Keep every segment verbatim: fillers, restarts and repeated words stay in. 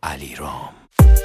علیرام.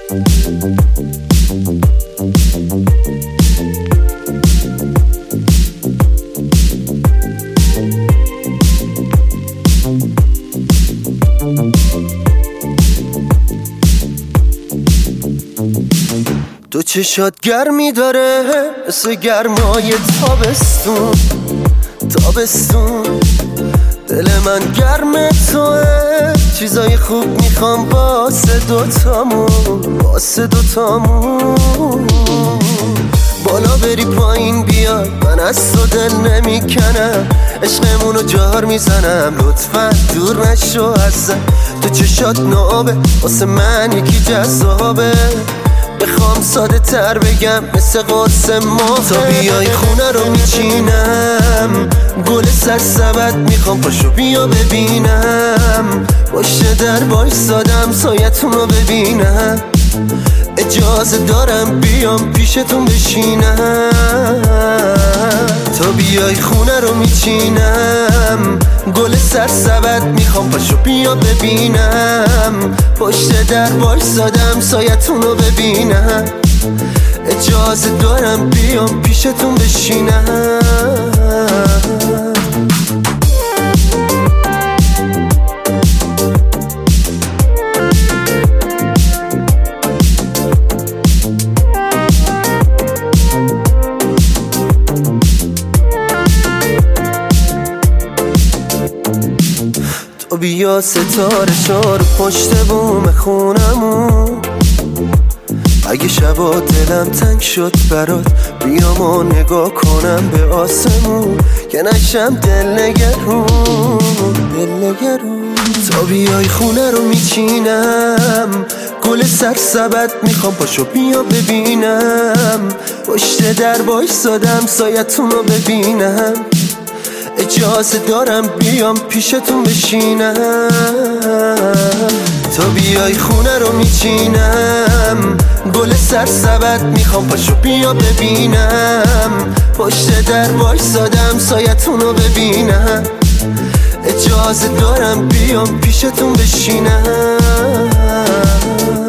تو چشات گرمی داره مثل گرمای تابستون تابستون دل من گرم توه، چیزای خوب میخوام واسه دوتامون واسه دوتامون. بالا بری پایین بیای من از تو دل نمیکنم، عشقمونو جار میزنم لطفا دور نشو ازم. تو چشات نابه واسه من یکی جذابه، بخوام ساده تر بگم مثل قرص ماه. تا بیای خونه رو میچینم گل سرسبد میخوام پاشو بیا ببینم، باشه در وایسادم سایتون رو ببینم. اجازه دارم بیام پیشتون بشینم. تا بیای خونه رو میچینم گل سرسبد میخوام پاشو بیا ببینم، پشت در وایسادم سایتون رو ببینم. اجازه دارم بیام پیشتون بشینم. تو بیا ستاره شار پشت بوم خونمون، اگه شبا دلم تنگ شد برات بیام و نگاه کنم به آسمون، که نشم دل نگرون دل نگرون. تا بیای خونه رو میچینم گل سرسبد میخوام پاشو بیا ببینم، پشت در وایسادم سایتون رو ببینم. اجازه دارم بیام پیشتون بشینم. تا بیای خونه رو میچینم گل سرسبد میخوام پاشو بیا ببینم، پشت در وایسادم سایتون رو ببینم. اجازه دارم بیام پیشتون بشینم.